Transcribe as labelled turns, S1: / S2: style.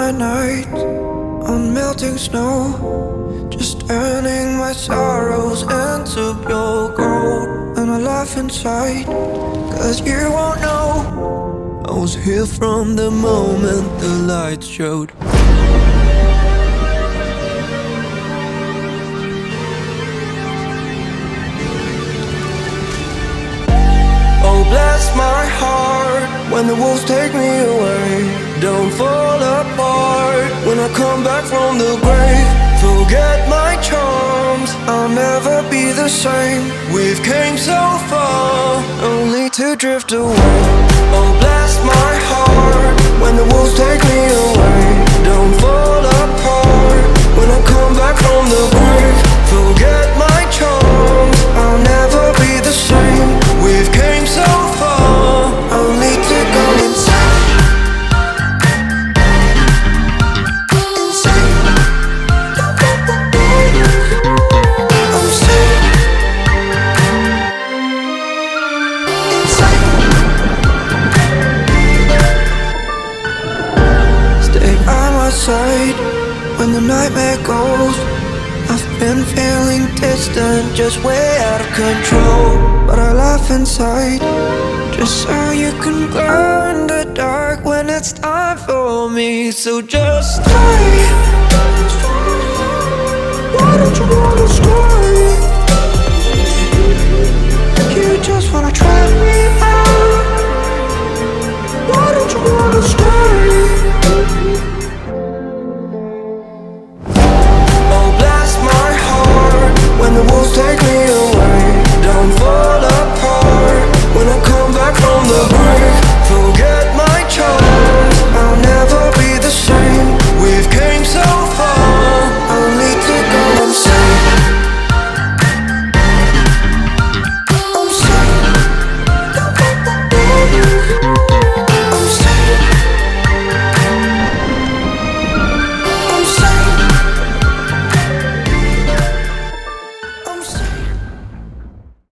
S1: my nights on melting snow, just turning my sorrows into pure gold. And I laugh inside, cause you won't know I was here from the moment the lights showed. Oh, bless my heart when the wolves take me away. Don't fall apart when I come back from the grave. Forget my charms, I'll never be the same. We've came so far, only to drift away. Oh, bless my heart when the wolves take me away. Don't fall apart when I come back from the grave. Forget my charms, I'll never be the same. We've came so far, only to go insane. Side when the nightmare goes. I've been feeling distant, just way out of control. But I laugh inside, just so you can glow in the dark when it's time for me. So just stay. Why don't you wanna stay?